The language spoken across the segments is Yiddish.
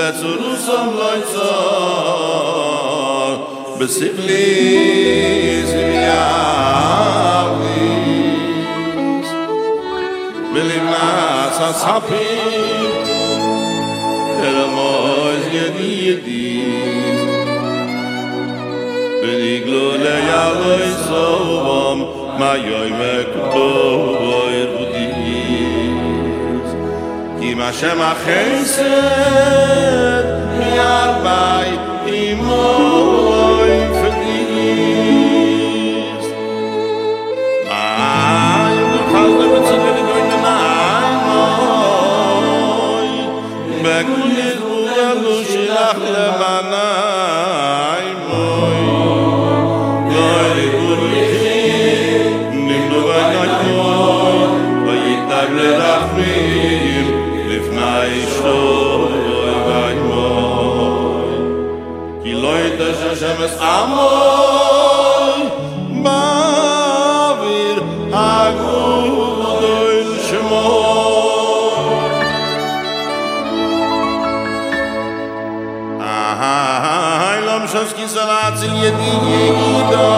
ובצורוסם לא יצור בסבליס ויאבליס ולמנס הסחפים תרמוז ידידיס ונגלו ליאלוי סובם מה יוימק בויר בודיס כי מה שם החסד מירבי אימוי פדיס מה יוכל לבצע לגוי מנעי בגוליס בוגלו שלח למנעי מוי גוי גוליכי נמנו בנעי ויתג לרחמים לפני שוי ואימוי כי לא ידש השמש עמוי באוויר הגדול שמו לום שוסקי סלאצל ידידו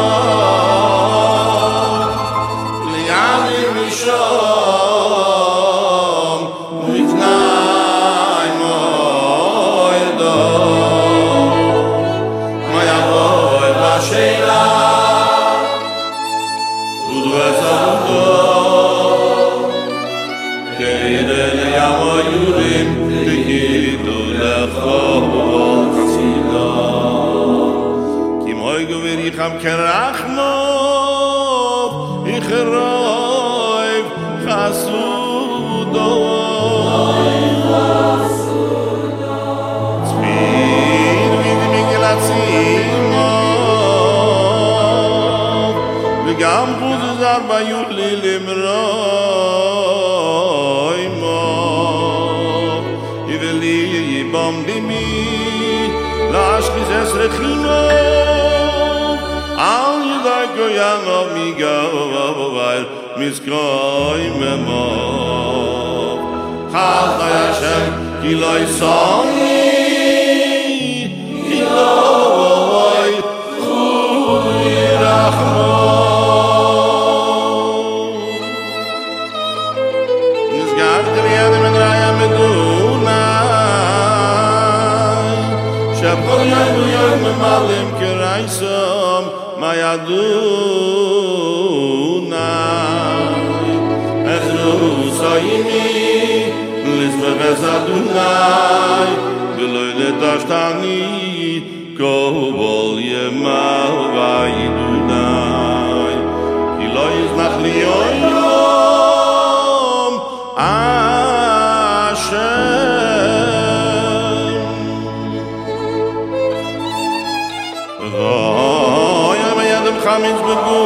ליאמיר משום לפני מועדו מה יבוא אל השאלה ודבצתו כדי לימו יהודים תגידו לחוב חסידו כי מוי גובר יחם כרחמוב יחרוב חסודו צפיר ומגלצימוב וגם חוזר ביולי למרוי מוב יבלי יבום דימי להשכיז אסרחימו על ידי גויינוב מגובר מזכוי ממוב חלכה ישם כי לא יסומי כי לא חוי רחמו נסגר קריאה דמנריה מדונה שכל יום יום ממלאים כרייסום מה ידונה עזרו סיימי לסבבס אדוני ולא לדשתני כל ימה וידוני כי לא יזנח לי יום השם ואוי בידם חמיץ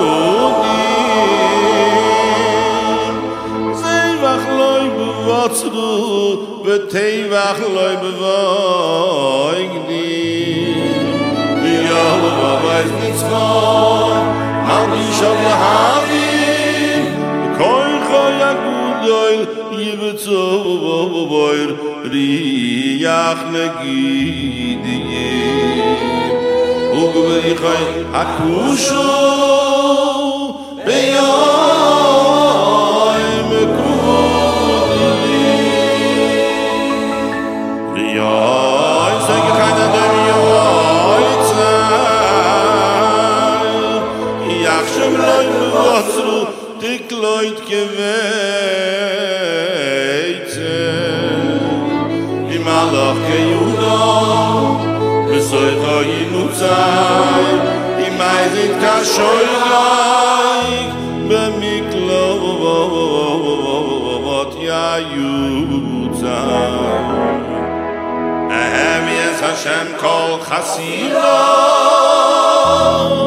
בגודים זבח לוי בבוצרו וטבח לוי בבויגדים ויהו בבייס ניצחון מרגישו להבים וכוי חוי הגודל יבצו בבויר ריח נגידיים וגבריחי הכושו ביום מקודלים ויוי סגחי נדם יוי צל יחשב לא יבוצרו תקלוית כבייצר עם הלך כיהודו וסויכו ינוצאי עם איזית כשולייך במקלובות יוצאי אהם יש השם כל חסידו